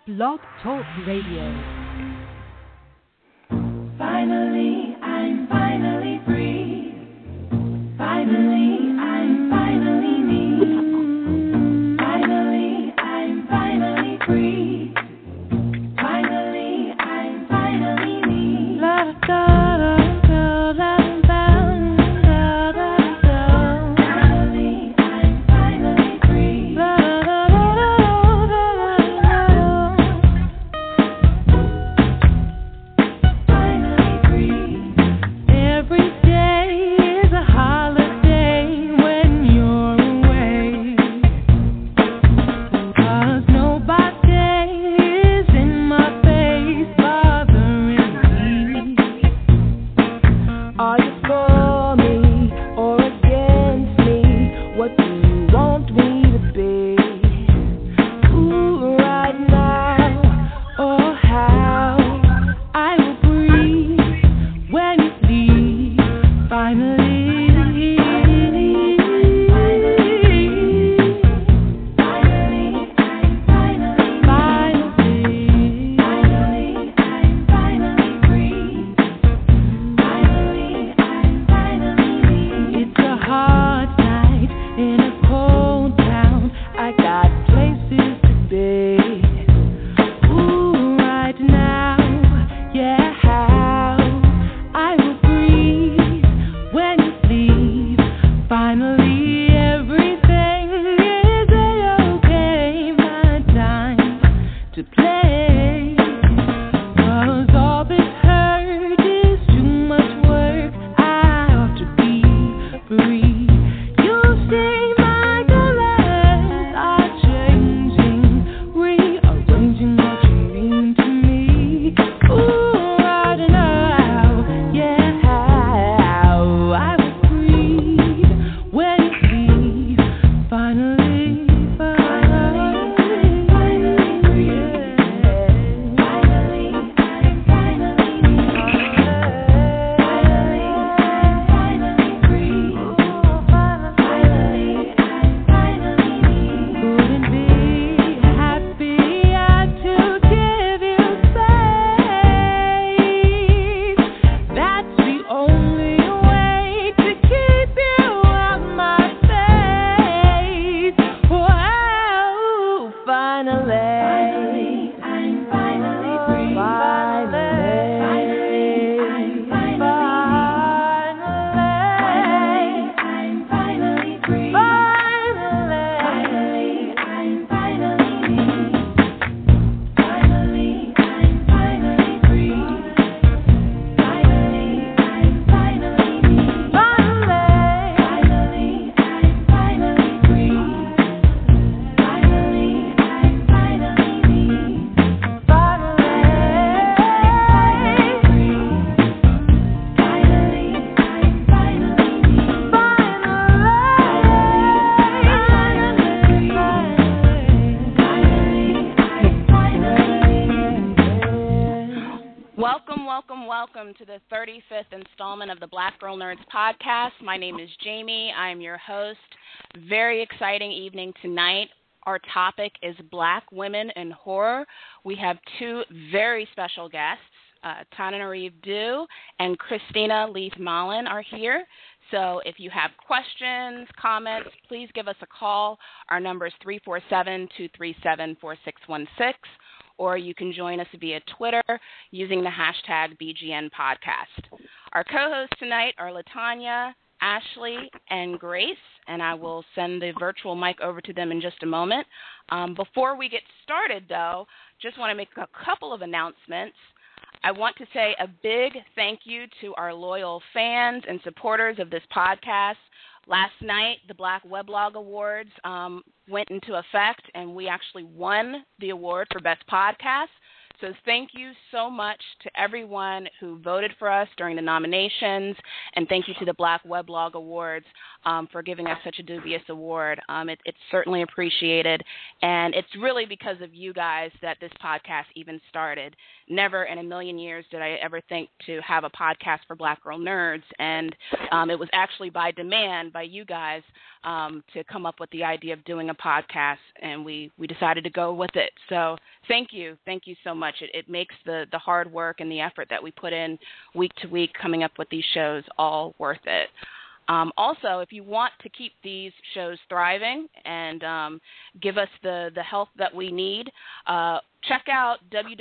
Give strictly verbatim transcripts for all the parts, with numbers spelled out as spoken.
Blog Talk Radio. Finally, I'm finally free. Finally, I'm finally me. Finally, I'm finally free. Finally, I'm finally me. La da da da da da da da da. Finally, I'm finally free. La da da da da da da. Finally free. Every day is a holiday when you're away. 'Cause nobody is in my face bothering me. Are you for me or against me? What do you want me to be? Ooh, right now or how I will breathe when you leave. Finally, finally, finally, I'm finally, finally, finally, I'm finally free. Finally, I'm finally me. It's a hard night in a cold town. I got places to be. Ooh, right now, yeah, how I will breathe when you leave. Finally, everything is a-okay. My time to play. 'Cause all this hurt is too much work. I ought to be free. You see, my colors are changing, rearranging what you mean to me. Ooh, right now, yeah, how I will breathe when you leave. Finally, finally, finally free. Finally, I'm finally me. Finally, I'm finally free. Finally, I'm finally me. Couldn't be happier to give you space. That's the only way to keep you out my face. Whoa, finally, I'm finally free. Finally, I'm finally, I'm finally free. Finally, I'm finally me. Finally, I'm finally free. Finally, I'm finally me. Finally, I'm finally free. Finally, I'm finally me. Finally, free. Finally, I'm finally me. Welcome, welcome, welcome to the thirty-fifth installment of the Black Girl Nerds podcast. My name is Jamie. I am your host. Very exciting evening tonight. Our topic is Black women in horror. We have two very special guests. Uh, Tananarive Due and Christina Leith Mallon are here. So if you have questions, comments, please give us a call. Our number is three four seven, two three seven, four six one six. Or you can join us via Twitter using the hashtag B G N Podcast. Our co-hosts tonight are LaTanya, Ashley, and Grace, and I will send the virtual mic over to them in just a moment. Um, before we get started, though, just want to make a couple of announcements. I want to say a big thank you to our loyal fans and supporters of this podcast. Last night, the Black Weblog Awards um, went into effect, and we actually won the award for Best Podcast. So thank you so much to everyone who voted for us during the nominations, and thank you to the Black Weblog Awards um, for giving us such a dubious award. Um, it, it's certainly appreciated, and it's really because of you guys that this podcast even started. Never in a million years did I ever think to have a podcast for Black Girl Nerds, and um, it was actually by demand by you guys um, to come up with the idea of doing a podcast, and we, we decided to go with it. So thank you. Thank you so much. It, it makes the, the hard work and the effort that we put in week to week coming up with these shows all worth it. Um, also, if you want to keep these shows thriving and um, give us the, the help that we need, uh, check out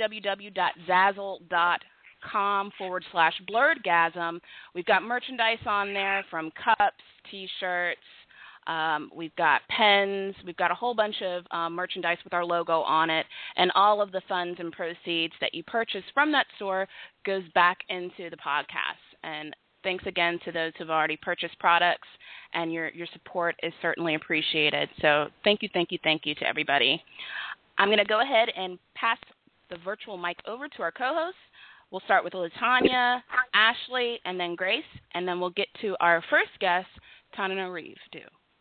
www.zazzle.com forward slash blurredgasm. We've got merchandise on there from cups, T-shirts, um, we've got pens, we've got a whole bunch of um, merchandise with our logo on it, and all of the funds and proceeds that you purchase from that store goes back into the podcast. And thanks again to those who've already purchased products, and your, your support is certainly appreciated. So thank you, thank you, thank you to everybody. I'm going to go ahead and pass the virtual mic over to our co-hosts. We'll start with Latanya, Ashley, and then Grace, and then we'll get to our first guest, Tanana Reeve. Do.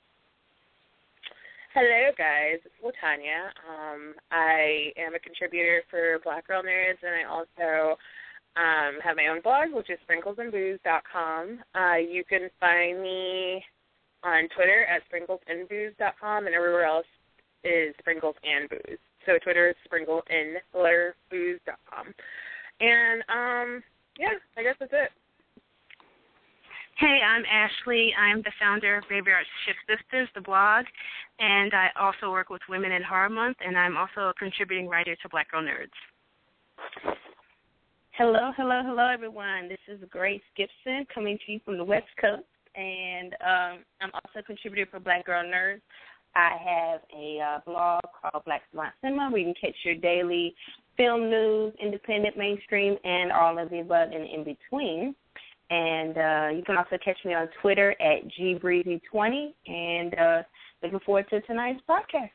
Hello, guys. It's Latanya. Um, I am a contributor for Black Girl Nerds, and I also Um, have my own blog, which is sprinkles and booze dot com. Uh, you can find me on Twitter at sprinkles and booze dot com, and everywhere else is Sprinkles and Booze. So Twitter is sprinkle and letter booze dot com. And, um, yeah, I guess that's it. Hey, I'm Ashley. I'm the founder of Graveyard Shift Sisters, the blog, and I also work with Women in Horror Month, and I'm also a contributing writer to Black Girl Nerds. Hello, hello, hello, everyone. This is Grace Gibson coming to you from the West Coast, and um, I'm also a contributor for Black Girl Nerds. I have a uh, blog called Black Savant Cinema where you can catch your daily film news, independent, mainstream, and all of the above and in between. And uh, you can also catch me on Twitter at G Breezy twenty, and uh, looking forward to tonight's podcast.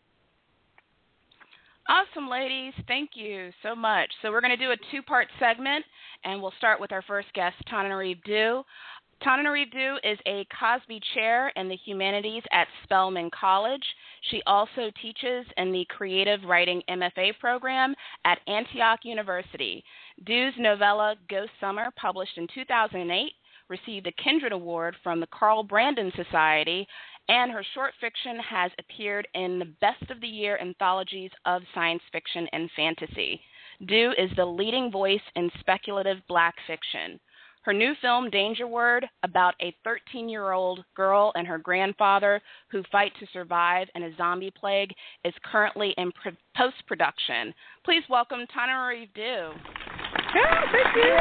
Awesome, ladies. Thank you so much. So we're going to do a two-part segment, and we'll start with our first guest, Tanana Reeve Dew. Tanana Reeve Dew is a Cosby Chair in the Humanities at Spelman College. She also teaches in the Creative Writing M F A program at Antioch University. Dew's novella, Ghost Summer, published in two thousand eight, received a Kindred Award from the Carl Brandon Society, and her short fiction has appeared in the Best of the Year anthologies of science fiction and fantasy. Dew is the leading voice in speculative black fiction. Her new film, Danger Word, about a thirteen-year-old girl and her grandfather who fight to survive in a zombie plague, is currently in pre- post-production. Please welcome Tanana Reeve Dew. Yeah, thank you.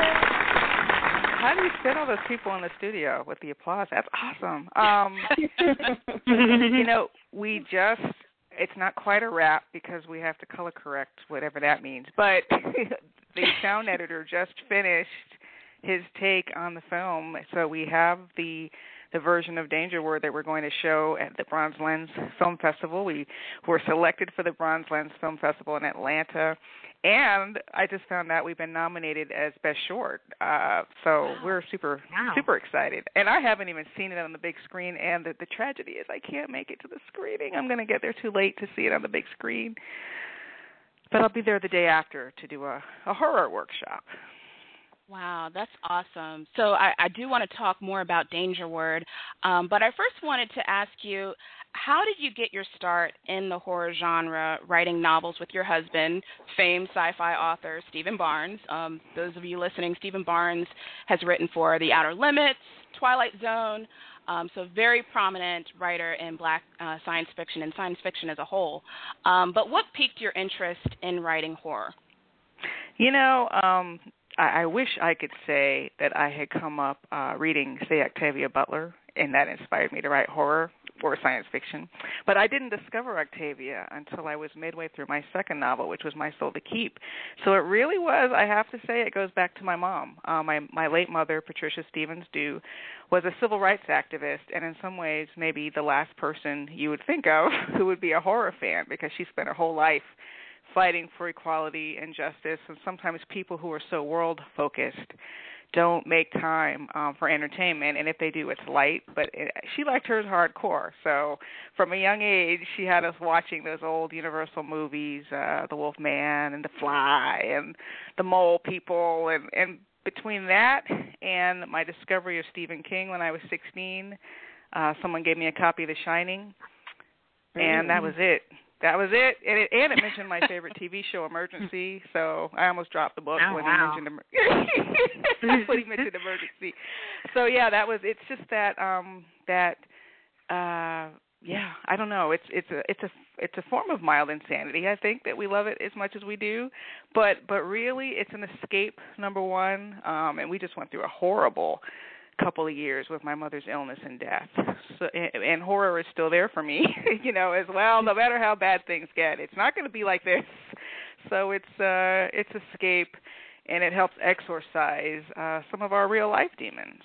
How do you fit all those people in the studio with the applause? That's awesome. Um, you know, we just, it's not quite a wrap because we have to color correct whatever that means, but the sound editor just finished his take on the film, so we have the the version of Danger Word that we're going to show at the Bronze Lens Film Festival. We were selected for the Bronze Lens Film Festival in Atlanta, and I just found out we've been nominated as Best Short. Uh, so wow. we're super, wow. super excited. And I haven't even seen it on the big screen, and the, the tragedy is I can't make it to the screening. I'm going to get there too late to see it on the big screen. But I'll be there the day after to do a, a horror workshop. Wow, that's awesome. So I, I do want to talk more about Danger Word, um, but I first wanted to ask you, how did you get your start in the horror genre, writing novels with your husband, famed sci-fi author Stephen Barnes? Um, those of you listening, Stephen Barnes has written for The Outer Limits, Twilight Zone, um, so very prominent writer in black uh, science fiction and science fiction as a whole. Um, but what piqued your interest in writing horror? You know, um, I, I wish I could say that I had come up uh, reading, say, Octavia Butler, and that inspired me to write horror or science fiction. But I didn't discover Octavia until I was midway through my second novel, which was My Soul to Keep. So it really was, I have to say, it goes back to my mom. Uh, my, my late mother, Patricia Stevens Dew, was a civil rights activist, and in some ways maybe the last person you would think of who would be a horror fan, because she spent her whole life fighting for equality and justice, and sometimes people who are so world-focused don't make time um, for entertainment, and if they do, it's light. But it, she liked hers hardcore. So from a young age, she had us watching those old Universal movies, uh, The Wolf Man and The Fly and The Mole People. And, and between that and my discovery of Stephen King when I was sixteen, Uh, someone gave me a copy of The Shining, and that was it. That was it. And it, and it mentioned my favorite T V show, Emergency, so I almost dropped the book Oh, when wow. he mentioned emer- when he mentioned Emergency. So, yeah, that was, it's just that, um, that, uh, yeah, I don't know. It's it's a it's a it's a form of mild insanity. I think that we love it as much as we do, but but really it's an escape. Number one, um, and we just went through a horrible couple of years with my mother's illness and death. So and, and horror is still there for me, you know, as well. No matter how bad things get, it's not going to be like this. So it's uh it's escape, and it helps exorcise uh, some of our real life demons.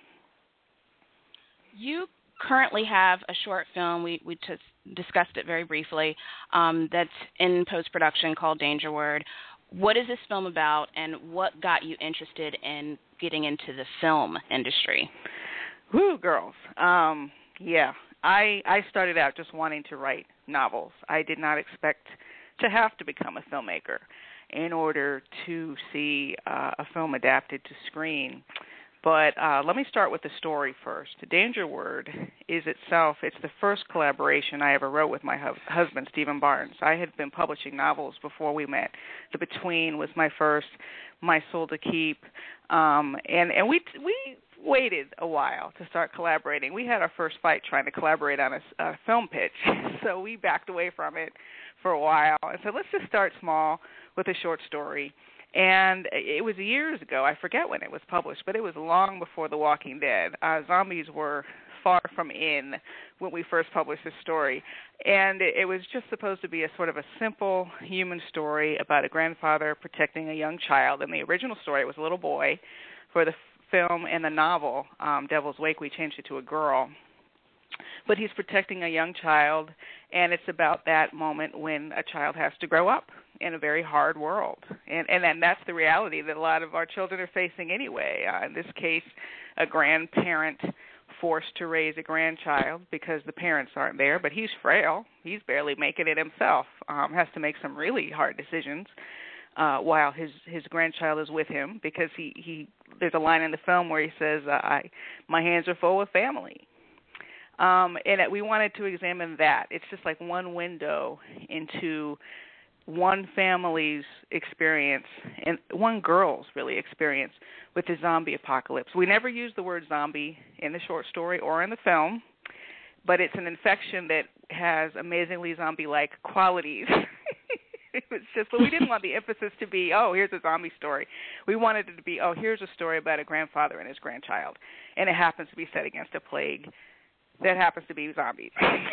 You currently have a short film, we, we just discussed it very briefly, um, that's in post-production called Danger Word. What is this film about, and what got you interested in getting into the film industry? Woo, girls. Um, yeah, I I started out just wanting to write novels. I did not expect to have to become a filmmaker in order to see uh, a film adapted to screen. But uh, let me start with the story first. Danger Word is itself, it's the first collaboration I ever wrote with my hu- husband, Stephen Barnes. I had been publishing novels before we met. The Between was my first, My Soul to Keep. Um, and and we we waited a while to start collaborating. We had our first fight trying to collaborate on a, a film pitch, so we backed away from it for a while and said, let's just start small with a short story. And it was years ago. I forget when it was published, but it was long before The Walking Dead. Uh, zombies were far from in when we first published this story. And it, it was just supposed to be a sort of a simple human story about a grandfather protecting a young child. In the original story, it was a little boy. For the film and the novel, um, Devil's Wake, we changed it to a girl. But he's protecting a young child, and it's about that moment when a child has to grow up in a very hard world. And and then that's the reality that a lot of our children are facing anyway. Uh, in this case, a grandparent forced to raise a grandchild because the parents aren't there, but he's frail. He's barely making it himself. Um, has to make some really hard decisions uh, while his, his grandchild is with him, because he, he there's a line in the film where he says, uh, I, my hands are full of family. Um, and we wanted to examine that. It's just like one window into one family's experience, and one girl's really experience with the zombie apocalypse. We never use the word zombie in the short story or in the film, but it's an infection that has amazingly zombie-like qualities. It was just, but we didn't want the emphasis to be, oh, here's a zombie story. We wanted it to be, oh, here's a story about a grandfather and his grandchild, and it happens to be set against a plague that happens to be zombies.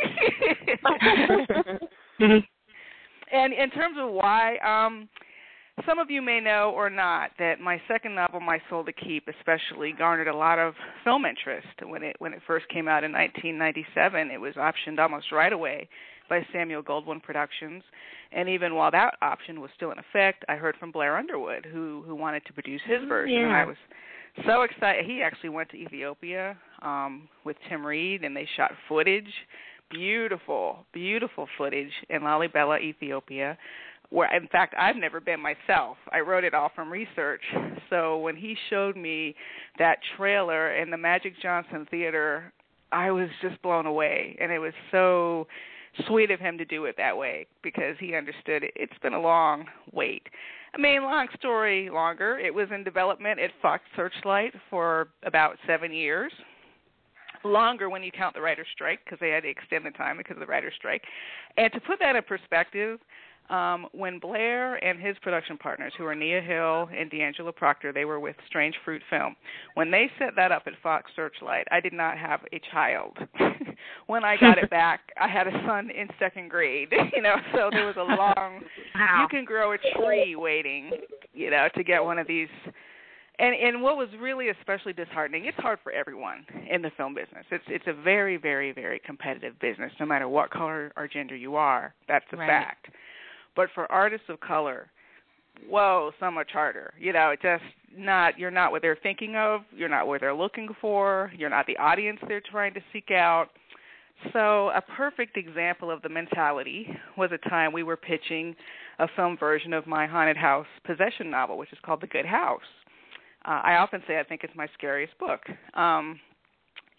And in terms of why, um, some of you may know or not that my second novel, My Soul to Keep, especially garnered a lot of film interest. When it when it first came out in nineteen ninety-seven, it was optioned almost right away by Samuel Goldwyn Productions. And even while that option was still in effect, I heard from Blair Underwood, who who wanted to produce his version. Yeah. And I was so excited. He actually went to Ethiopia um, with Tim Reed, and they shot footage. Beautiful, beautiful footage in Lalibela, Ethiopia, where, in fact, I've never been myself. I wrote it all from research. So when he showed me that trailer in the Magic Johnson Theater, I was just blown away. And it was so sweet of him to do it that way, because he understood it. It's been a long wait. I mean, long story longer. It was in development at Fox Searchlight for about seven years. Longer when you count the writer's strike, because they had to extend the time because of the writer's strike. And to put that in perspective, um, when Blair and his production partners, who are Nia Hill and D'Angelo Proctor, they were with Strange Fruit Film, when they set that up at Fox Searchlight, I did not have a child. When I got it back, I had a son in second grade, you know, so there was a long, Wow. you can grow a tree waiting, you know, to get one of these. And and what was really especially disheartening, it's hard for everyone in the film business. It's it's a very, very, very competitive business, no matter what color or gender you are. That's a Right. fact. But for artists of color, whoa, so much harder. You know, just not, you're not what they're thinking of. You're not what they're looking for. You're not the audience they're trying to seek out. So a perfect example of the mentality was a time we were pitching a film version of my haunted house possession novel, which is called The Good House. Uh, I often say I think it's my scariest book. Um,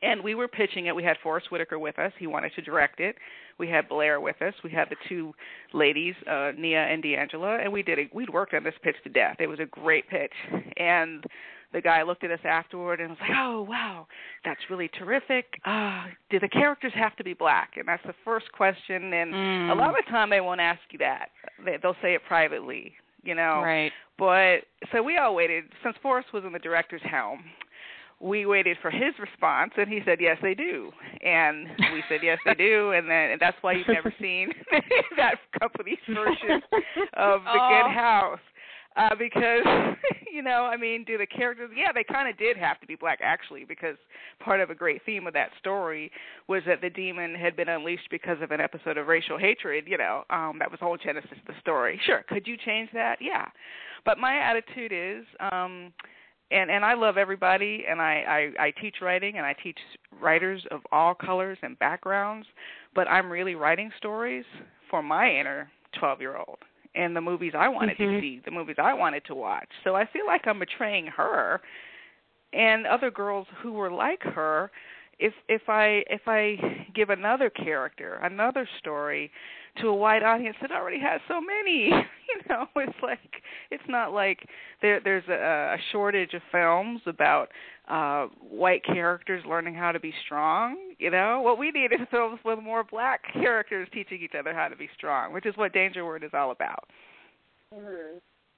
And we were pitching it. We had Forrest Whitaker with us. He wanted to direct it. We had Blair with us. We had the two ladies, uh, Nia and D'Angela, and we did it. We'd worked on this pitch to death. It was a great pitch. And the guy looked at us afterward and was like, oh, wow, that's really terrific. Uh, do the characters have to be black? And that's the first question. And Mm. a lot of the time they won't ask you that. They, they'll say it privately, you know. Right. But so we all waited. Since Forrest was in the director's helm, we waited for his response, and he said, yes, they do. And we said, yes, they do. And then and that's why you've never seen that company's version of The Aw. Good House. Uh, because, you know, I mean, do the characters, yeah, they kind of did have to be black, actually, because part of a great theme of that story was that the demon had been unleashed because of an episode of racial hatred, you know. Um, that was the whole genesis of the story. Sure, could you change that? Yeah. But my attitude is, um, and, and I love everybody, and I, I, I teach writing, and I teach writers of all colors and backgrounds, but I'm really writing stories for my inner twelve-year-old. And the movies I wanted Mhm. to see, the movies I wanted to watch. So I feel like I'm betraying her and other girls who were like her if if I if I give another character, another story to a white audience that already has so many. You know, it's like it's not like there there's a, a shortage of films about uh white characters learning how to be strong. You know, what we need is films with more black characters teaching each other how to be strong, which is what Danger Word is all about. Mhm.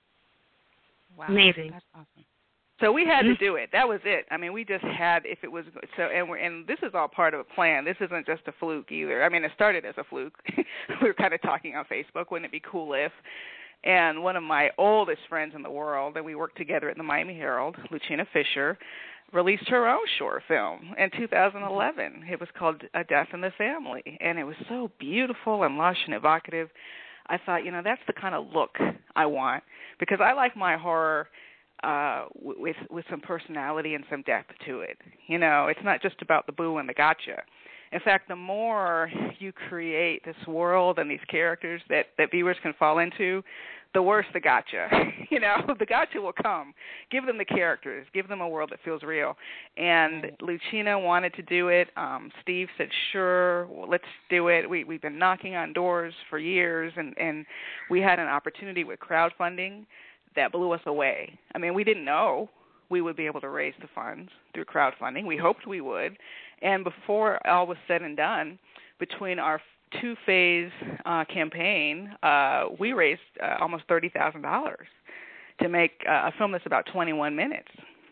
Wow. Amazing. That's awesome. So we had to do it. That was it. I mean, we just had, if it was, so, and we're, and this is all part of a plan. This isn't just a fluke either. I mean, it started as a fluke. We were kind of talking on Facebook, wouldn't it be cool if? And one of my oldest friends in the world, and we worked together at the Miami Herald, Lucina Fisher, released her own short film in two thousand eleven. It was called A Death in the Family, and it was so beautiful and lush and evocative. I thought, you know, that's the kind of look I want, because I like my horror uh with with some personality and some depth to it. You know, it's not just about the boo and the gotcha. In fact, the more you create this world and these characters that, that viewers can fall into, the worse the gotcha. You know, the gotcha will come. Give them the characters. Give them a world that feels real. And Lucina wanted to do it. Um, Steve said, sure, well, let's do it. We, we've been knocking on doors for years, and, and we had an opportunity with crowdfunding that blew us away. I mean, we didn't know we would be able to raise the funds through crowdfunding. We hoped we would. And before all was said and done, between our two-phase uh, campaign, uh, we raised uh, almost thirty thousand dollars to make uh, a film that's about twenty-one minutes.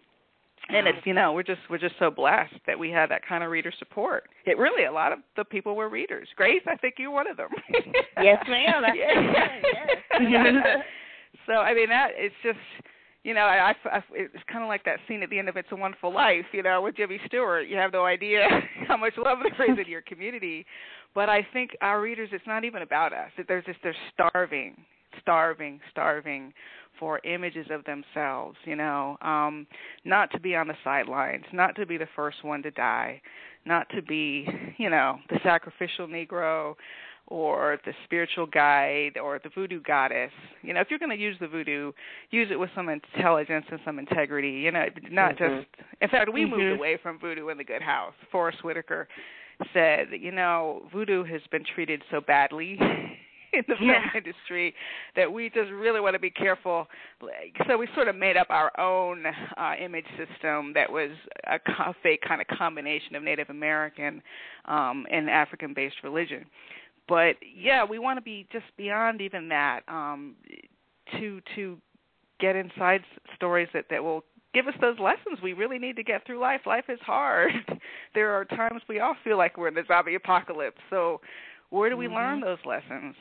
And it's, you know, we're just we're just so blessed that we had that kind of reader support. It really, a lot of the people were readers. Grace, I think you're one of them. Yes, ma'am. That's Yeah. yes. So, I mean, that it's just, you know, I, I, I, it's kind of like that scene at the end of It's a Wonderful Life, you know, with Jimmy Stewart. You have no idea how much love there is in your community. But I think our readers, it's not even about us. There's just, they're starving, starving, starving for images of themselves, you know, um, not to be on the sidelines, not to be the first one to die, not to be, you know, the sacrificial Negro, or the spiritual guide, or the voodoo goddess. You know, if you're going to use the voodoo, use it with some intelligence and some integrity. You know, not Mm-hmm. just. In fact, we Mm-hmm. moved away from voodoo in The Good House. Forrest Whitaker said, you know, voodoo has been treated so badly in the film Yeah. industry that we just really want to be careful. So we sort of made up our own uh, image system that was a co- fake kind of combination of Native American um, and African-based religion. But, yeah, we want to be just beyond even that, um, to to get inside s- stories that, that will give us those lessons we really need to get through life. Life is hard. There are times we all feel like we're in the zombie apocalypse. So where do we Mm-hmm. learn those lessons?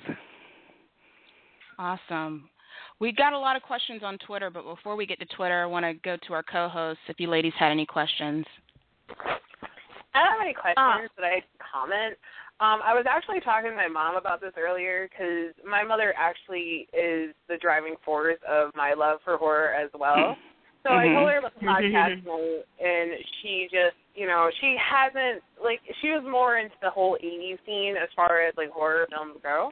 Awesome. We got a lot of questions on Twitter, but before we get to Twitter, I want to go to our co-hosts if you ladies had any questions. I don't have any questions, but I comment. Um, I was actually talking to my mom about this earlier because my mother actually is the driving force of my love for horror as well. So I told her about the podcast night, and she just, you know, she hasn't, like, she was more into the whole eighties scene as far as, like, horror films go.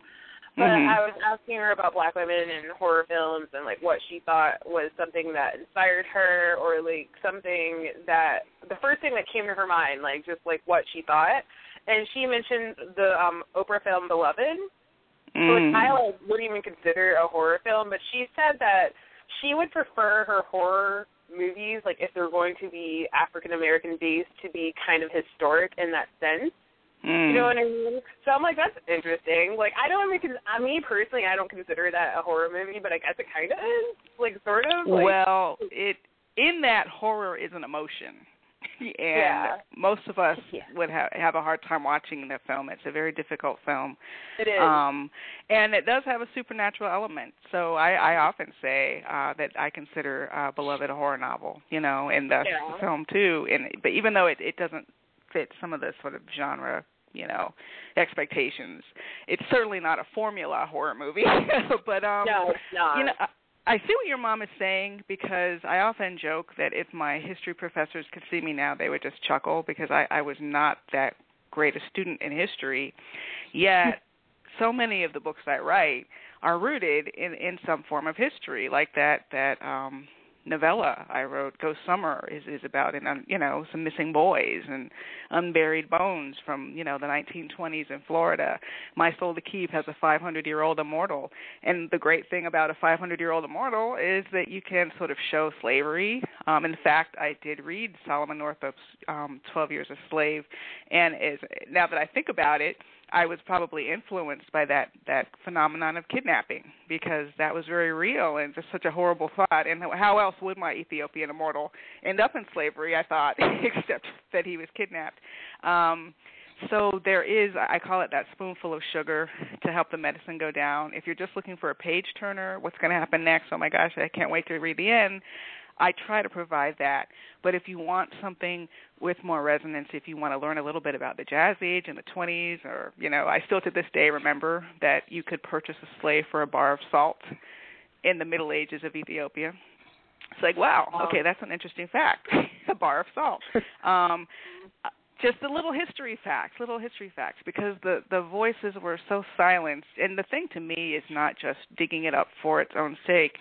But Mhm. I was asking her about black women in horror films and like what she thought was something that inspired her, or like something that the first thing that came to her mind, like just like what she thought. And she mentioned the um, Oprah film Beloved, Mm. which I like, wouldn't even consider a horror film. But she said that she would prefer her horror movies, like if they're going to be African American based, to be kind of historic in that sense. Mm. You know what I mean? So I'm like, that's interesting. Like, I don't even, I mean, personally, I don't consider that a horror movie, but I guess it kind of is, like, sort of. Like, Well, it in that horror is an emotion, and Yeah. most of us Yeah. would ha- have a hard time watching the film. It's a very difficult film, it is. um, and it does have a supernatural element. So I, I often say uh, that I consider uh, Beloved a horror novel, you know, and the Yeah. film too. And but even though it, it doesn't fit some of the sort of genre, you know, expectations, it's certainly not a formula horror movie. but um, no, it's not. you know, I, I see what your mom is saying, because I often joke that if my history professors could see me now, they would just chuckle, because I, I was not that great a student in history. Yet, so many of the books I write are rooted in, in some form of history, like that that um, novella I wrote, Ghost Summer, is, is about an, um, you know, some missing boys and unburied bones from, you know, the nineteen twenties in Florida. My Soul to Keep has a five hundred year old immortal, and the great thing about a five hundred year old immortal is that you can sort of show slavery. Um, in fact, I did read Solomon Northup's um, twelve Years a Slave, and is, now that I think about it, I was probably influenced by that, that phenomenon of kidnapping, because that was very real and just such a horrible thought. And how else would my Ethiopian immortal end up in slavery, I thought, except that he was kidnapped. Um, so there is, I call it that spoonful of sugar to help the medicine go down. If you're just looking for a page turner, what's going to happen next? Oh, my gosh, I can't wait to read the end. I try to provide that. But if you want something with more resonance, if you want to learn a little bit about the Jazz Age in the twenties, or, you know, I still to this day remember that you could purchase a slave for a bar of salt in the Middle Ages of Ethiopia. It's like, wow, okay, that's an interesting fact, a bar of salt. Um, just the little history facts, little history facts, because the, the voices were so silenced. And the thing to me is not just digging it up for its own sake.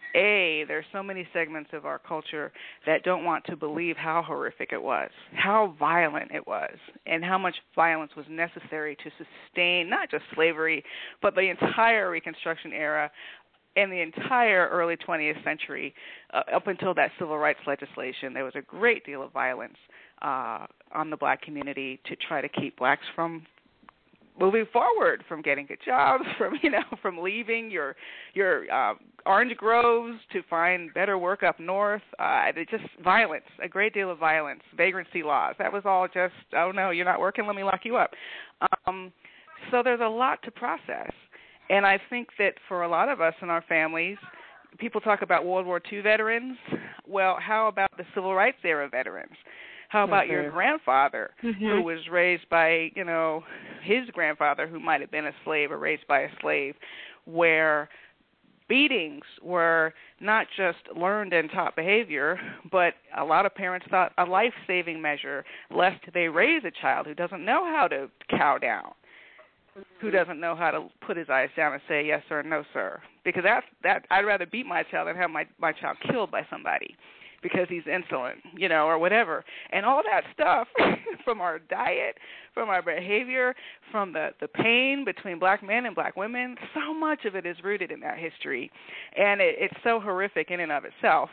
A, there's so many segments of our culture that don't want to believe how horrific it was, how violent it was, and how much violence was necessary to sustain not just slavery, but the entire Reconstruction era and the entire early twentieth century. Uh, up until that civil rights legislation, there was a great deal of violence uh, on the black community to try to keep blacks from moving forward, from getting good jobs, from, you know, from leaving your your uh, orange groves to find better work up north. Uh, it just violence, a great deal of violence, vagrancy laws. That was all just, oh no, you're not working, let me lock you up. Um, so there's a lot to process, and I think that for a lot of us in our families, people talk about World War Two veterans. Well, how about the Civil Rights era veterans? How about mm-hmm. your grandfather, mm-hmm. who was raised by, you know, his grandfather, who might have been a slave or raised by a slave, where beatings were not just learned and taught behavior, but a lot of parents thought a life-saving measure, lest they raise a child who doesn't know how to cow down, who doesn't know how to put his eyes down and say yes sir, no sir, because that's that. I'd rather beat my child than have my my child killed by somebody because he's insolent, you know, or whatever. And all that stuff from our diet, from our behavior, from the, the pain between black men and black women, so much of it is rooted in that history. And it, it's so horrific in and of itself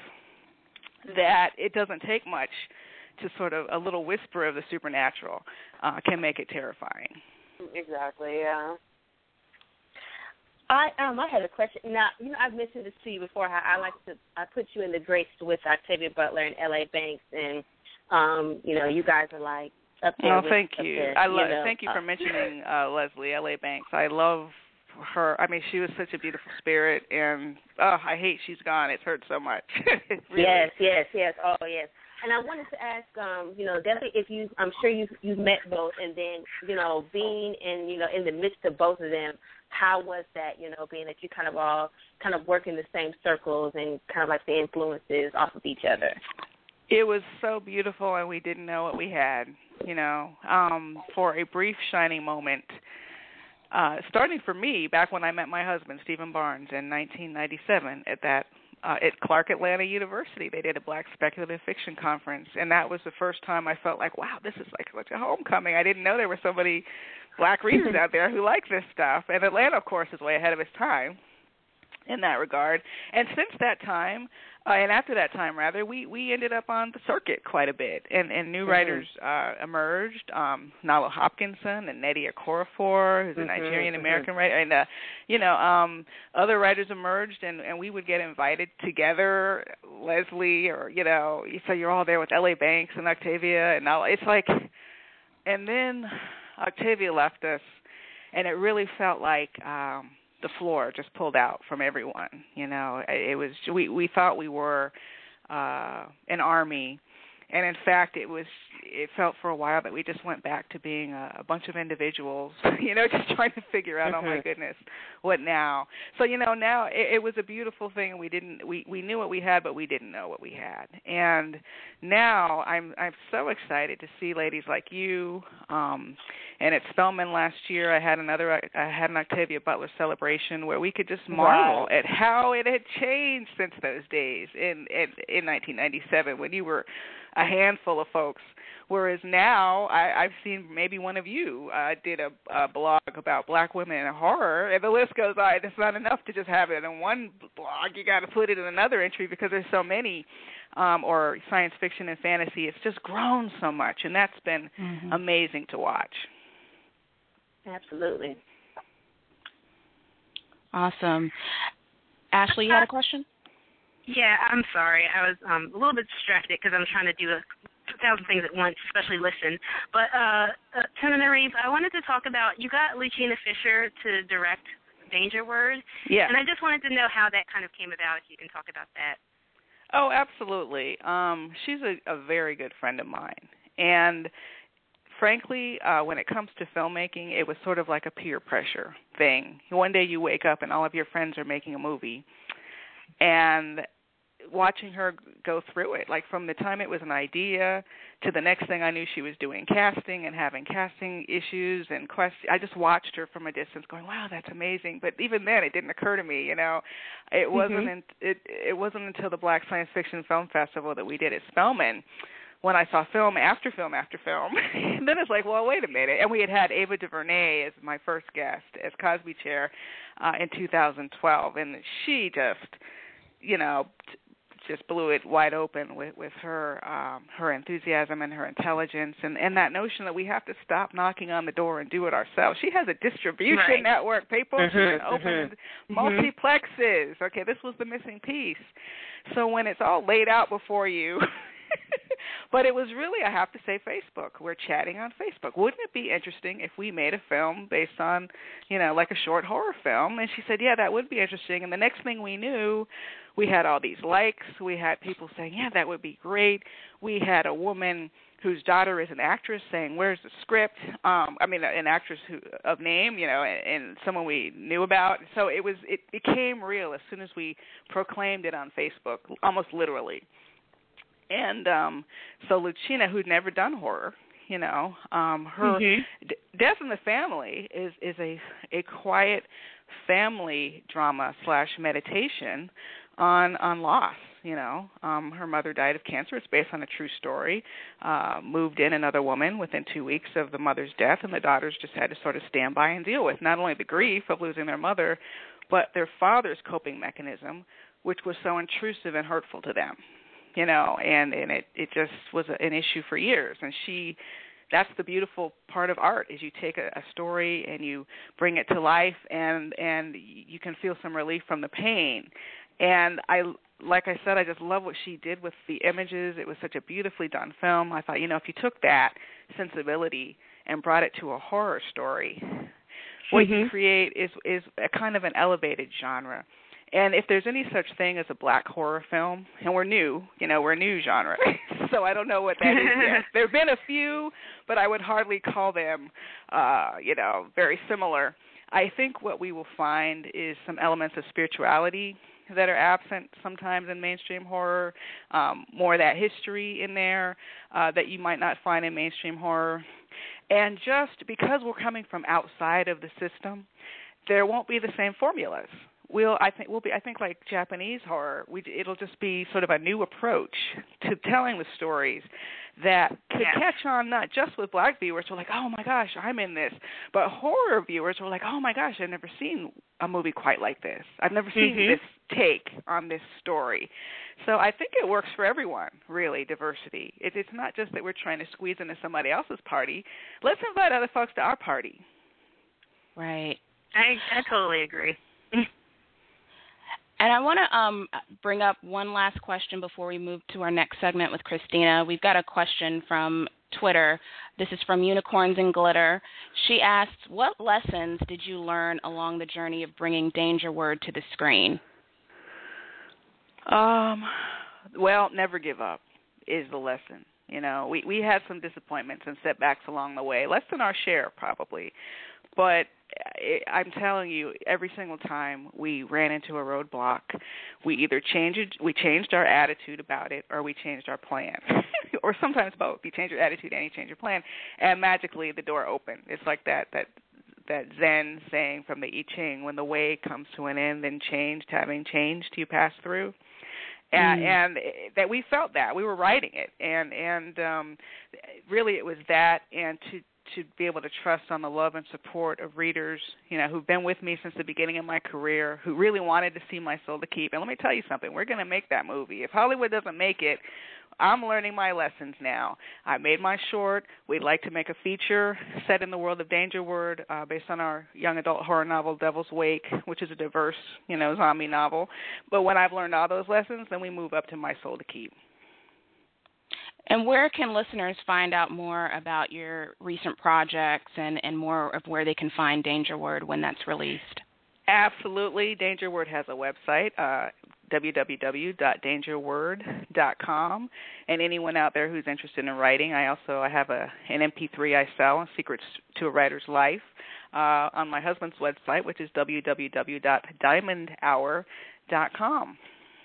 that it doesn't take much to sort of, a little whisper of the supernatural uh, can make it terrifying. Exactly, yeah. I um I had a question. Now, you know, I've mentioned this to you before, how I like to I put you in the greats with Octavia Butler and L A Banks, and um, you know, you guys are like up there. Oh, with, thank up you. there, I you love know. thank you for uh, mentioning uh, Leslie, L A Banks. I love her. I mean, she was such a beautiful spirit, and oh, I hate she's gone. It's hurt so much. Really. Yes, yes, yes. Oh, yes. And I wanted to ask, um, you know, definitely if you, I'm sure you've, you've met both, and then, you know, being in, you know, in the midst of both of them, how was that, you know, being that you kind of all kind of work in the same circles and kind of like the influences off of each other? It was so beautiful, and we didn't know what we had, you know. Um, for a brief shining moment, uh, starting for me back when I met my husband, Stephen Barnes, in nineteen ninety-seven at that uh, at Clark Atlanta University. They did a Black Speculative Fiction Conference, and that was the first time I felt like, wow, this is like such a homecoming. I didn't know there were so many Black readers out there who like this stuff. And Atlanta, of course, is way ahead of its time in that regard. And since that time, uh, and after that time, rather, we, we ended up on the circuit quite a bit, and, and new mm-hmm. writers uh, emerged. Um, Nalo Hopkinson and Nnedi Okorafor, who's a mm-hmm, Nigerian-American mm-hmm. writer, and, uh, you know, um, other writers emerged, and, and we would get invited together, Leslie, or, you know, so you're all there with L A Banks and Octavia, and all, it's like, and then Octavia left us, and it really felt like um, the floor just pulled out from everyone. You know, it was we we thought we were uh, an army, and in fact, it was. It felt for a while that we just went back to being a, a bunch of individuals. You know, just trying to figure out, mm-hmm. oh my goodness, what now? So you know, now it, it was a beautiful thing, and we didn't. We, we knew what we had, but we didn't know what we had. And now I'm I'm so excited to see ladies like you. Um, and at Spelman last year, I had another. I had an Octavia Butler celebration where we could just marvel wow. at how it had changed since those days in in, in nineteen ninety-seven when you were a handful of folks. Whereas now, I, I've seen maybe one of you uh, did a, a blog about Black women in horror, and the list goes on. It's not enough to just have it in one blog. You got to put it in another entry because there's so many, um, or science fiction and fantasy. It's just grown so much, and that's been mm-hmm. amazing to watch. Absolutely. Awesome. Ashley, you had a question? Yeah, I'm sorry. I was um, a little bit distracted because I'm trying to do a thousand things at once, especially listen. But uh, uh, Tananarive, I wanted to talk about, you got Lucina Fisher to direct Danger Word. Yeah. And I just wanted to know how that kind of came about, if you can talk about that. Oh, absolutely. Um, she's a, a very good friend of mine. And frankly, uh, when it comes to filmmaking, it was sort of like a peer pressure thing. One day you wake up and all of your friends are making a movie. And watching her go through it, like from the time it was an idea to the next thing I knew she was doing casting and having casting issues and questions. I just watched her from a distance going, wow, that's amazing. But even then it didn't occur to me, you know. It mm-hmm. wasn't in, it, it wasn't until the Black Science Fiction Film Festival that we did at Spelman when I saw film after film after film. And then it's like, well, wait a minute. And we had had Ava DuVernay as my first guest as Cosby Chair uh, in two thousand twelve. And she just, you know, t- just blew it wide open with, with her um, her enthusiasm and her intelligence and, and that notion that we have to stop knocking on the door and do it ourselves. She has a distribution right. network. People mm-hmm, she can open mm-hmm. multiplexes. Okay, this was the missing piece. So when it's all laid out before you, but it was really, I have to say, Facebook. We're chatting on Facebook. Wouldn't it be interesting if we made a film based on, you know, like a short horror film? And she said, yeah, that would be interesting. And the next thing we knew, we had all these likes. We had people saying, yeah, that would be great. We had a woman whose daughter is an actress saying, where's the script? Um, I mean, an actress who, of name, you know, and, and someone we knew about. So it was, it became real as soon as we proclaimed it on Facebook, almost literally. And um, so Lucina, who'd never done horror, you know, um, her mm-hmm. D- Death in the Family is, is a a quiet family drama slash meditation on on loss. You know, um, her mother died of cancer. It's based on a true story. Uh, moved in another woman within two weeks of the mother's death, and the daughters just had to sort of stand by and deal with not only the grief of losing their mother, but their father's coping mechanism, which was so intrusive and hurtful to them. You know, and, and it, it just was an issue for years. And she, that's the beautiful part of art, is you take a, a story and you bring it to life, and, and you can feel some relief from the pain. And I, like I said, I just love what she did with the images. It was such a beautifully done film. I thought, you know, if you took that sensibility and brought it to a horror story, what mm-hmm. you create is, is a kind of an elevated genre. And if there's any such thing as a black horror film, and we're new, you know, we're a new genre, so I don't know what that is yet. There have been a few, but I would hardly call them, uh, you know, very similar. I think what we will find is some elements of spirituality that are absent sometimes in mainstream horror, um, more of that history in there uh, that you might not find in mainstream horror. And just because we're coming from outside of the system, there won't be the same formulas. We'll, I think, we'll be. I think, like Japanese horror, we, it'll just be sort of a new approach to telling the stories that could yeah. catch on not just with black viewers who are like, oh my gosh, I'm in this, but horror viewers who are like, oh my gosh, I've never seen a movie quite like this. I've never seen mm-hmm. this take on this story. So I think it works for everyone, really, diversity. It, it's not just that we're trying to squeeze into somebody else's party. Let's invite other folks to our party. Right. I, I totally agree. And I want to um, bring up one last question before we move to our next segment with Christina. We've got a question from Twitter. This is from Unicorns and Glitter. She asks, what lessons did you learn along the journey of bringing Danger Word to the screen? Um, well, never give up is the lesson. You know, we, we had some disappointments and setbacks along the way, less than our share probably. But it, I'm telling you, every single time we ran into a roadblock, we either changed we changed our attitude about it, or we changed our plan, or sometimes both. You change your attitude and you change your plan, and magically the door opened. It's like that that that Zen saying from the I Ching: when the way comes to an end, then changed, having changed, you pass through. And, mm. and that we felt that we were writing it, and and um, really it was that, and to. to be able to trust on the love and support of readers, you know, who've been with me since the beginning of my career, who really wanted to see My Soul to Keep. And let me tell you something, we're going to make that movie. If Hollywood doesn't make it, I'm learning my lessons now. I made my short. We'd like to make a feature set in the world of Danger Word uh, based on our young adult horror novel, Devil's Wake, which is a diverse, you know, zombie novel. But when I've learned all those lessons, then we move up to My Soul to Keep. And where can listeners find out more about your recent projects and, and more of where they can find Danger Word when that's released? Absolutely. Danger Word has a website, uh, w w w dot danger word dot com. And anyone out there who's interested in writing, I also I have a an M P three I sell, Secrets to a Writer's Life, uh, on my husband's website, which is w w w dot diamond hour dot com.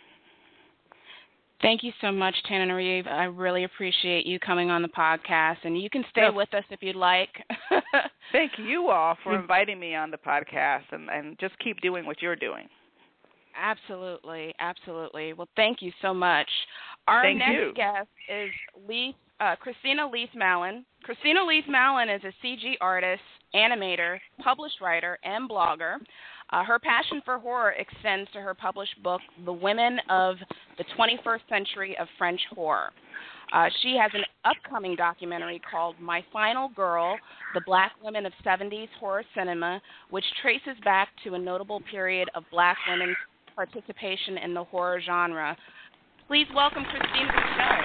Thank you so much, Tananarive. I really appreciate you coming on the podcast, and you can stay yes. with us if you'd like. Thank you all for inviting me on the podcast, and, and just keep doing what you're doing. Absolutely, absolutely. Well, thank you so much. Our thank next you. guest is Leith, uh, Christina Leith Mallon. Christina Leith Mallon is a C G artist, animator, published writer, and blogger. Uh, her passion for horror extends to her published book, The Women of the twenty-first Century of French Horror. Uh, she has an upcoming documentary called My Final Girl, The Black Women of seventies Horror Cinema, which traces back to a notable period of black women's participation in the horror genre. Please welcome Christina to the show.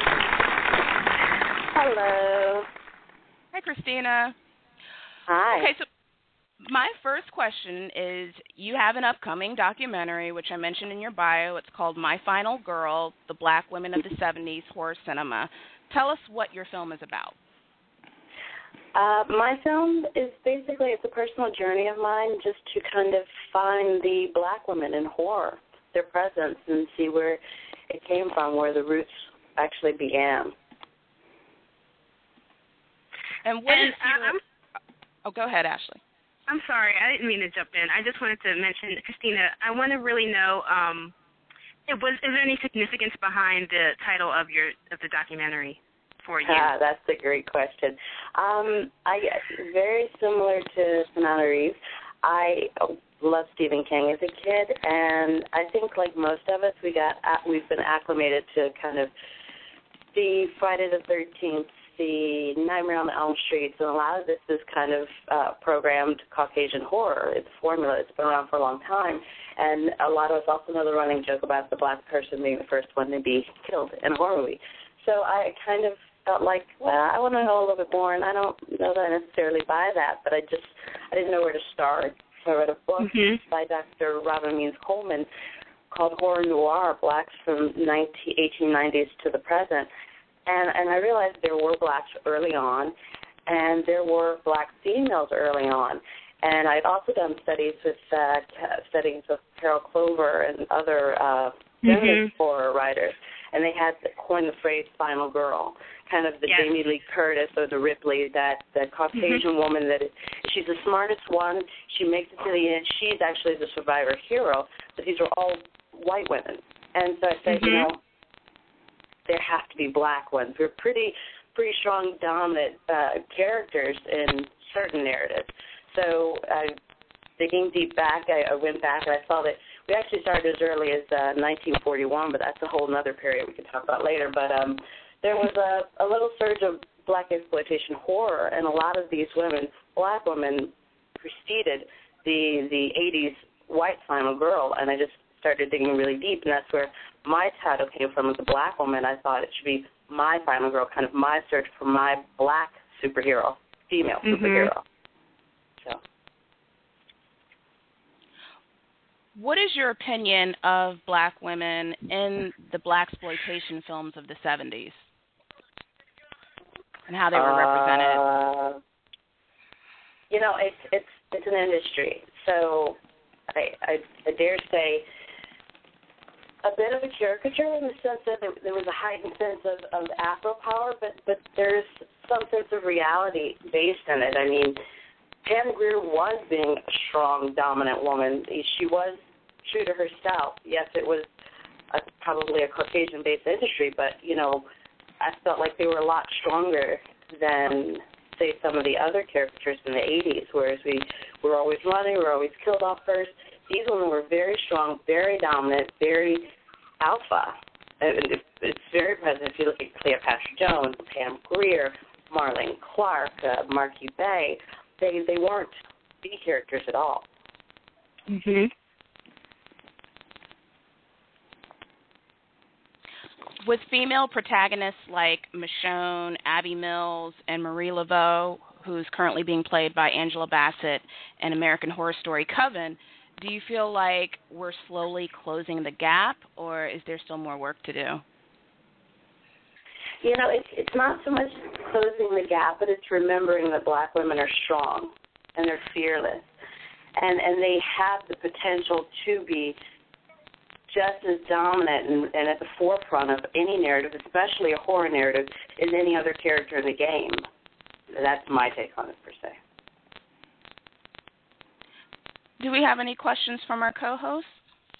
Hello. Hi, Christina. Hi. Okay, so my first question is, you have an upcoming documentary, which I mentioned in your bio. It's called My Final Girl, The Black Women of the seventies Horror Cinema. Tell us what your film is about. Uh, my film is basically, it's a personal journey of mine just to kind of find the black women in horror, their presence, and see where it came from, where the roots actually began. And what and, is your... I'm, oh, go ahead, Ashley. I'm sorry, I didn't mean to jump in. I just wanted to mention, Christina, I want to really know, um, it was, is there any significance behind the title of your of the documentary for you? Ah, that's a great question. Um, I very similar to Tananarive. I love Stephen King as a kid, and I think like most of us, we got we've been acclimated to kind of the Friday the thirteenth, the Nightmare on Elm Street, and a lot of this is kind of uh, programmed Caucasian horror. It's a formula. It's been around for a long time, and a lot of us also know the running joke about the black person being the first one to be killed in a horror movie. So I kind of felt like, well, I want to know a little bit more, and I don't know that I necessarily buy that, but I just I didn't know where to start. So I read a book mm-hmm. by Doctor Robin Means Coleman called Horror Noir, Blacks from the eighteen nineties to the Present. And, and I realized there were blacks early on, and there were black females early on. And I'd also done studies with uh, studies with Carol Clover and other uh, feminist Mhm. horror writers, and they had coined the phrase "final girl," kind of the Yes. Jamie Lee Curtis or the Ripley, that the Caucasian Mhm. woman that is, she's the smartest one. She makes it to the end. She's actually the survivor hero, but these are all white women. And so I said, you Mhm. know, there have to be black ones. We're pretty, pretty strong, dominant uh, characters in certain narratives. So uh, digging deep back, I, I went back and I saw that we actually started as early as uh, nineteen forty-one, but that's a whole other period we could talk about later. But um, there was a, a little surge of black exploitation horror, and a lot of these women, black women, preceded the the eighties white final girl, and I just started digging really deep, and that's where my title came from. As a black woman, I thought it should be my final girl, kind of my search for my black superhero, female Mhm. superhero. So. What is your opinion of black women in the black exploitation films of the seventies and how they were represented? Uh, you know, it's it's it's an industry, so I, I I dare say a bit of a caricature in the sense that there, there was a heightened sense of, of Afro power, but but there's some sense of reality based in it. I mean, Pam Grier was being a strong, dominant woman. She was true to herself. Yes, it was a, probably a Caucasian-based industry, but, you know, I felt like they were a lot stronger than, say, some of the other caricatures in the eighties, whereas we were always running, we were always killed off first. These women were very strong, very dominant, very alpha. And it, it's very present if you look at Cleopatra Jones, Pam Grier, Marlene Clark, uh, Marky Bay. They they weren't B characters at all. Mhm. With female protagonists like Michonne, Abby Mills, and Marie Laveau, who's currently being played by Angela Bassett in American Horror Story Coven, do you feel like we're slowly closing the gap, or is there still more work to do? You know, it's it's not so much closing the gap, but it's remembering that black women are strong and they're fearless, and and they have the potential to be just as dominant and, and at the forefront of any narrative, especially a horror narrative, as any other character in the game. That's my take on it, per se. Do we have any questions from our co-hosts?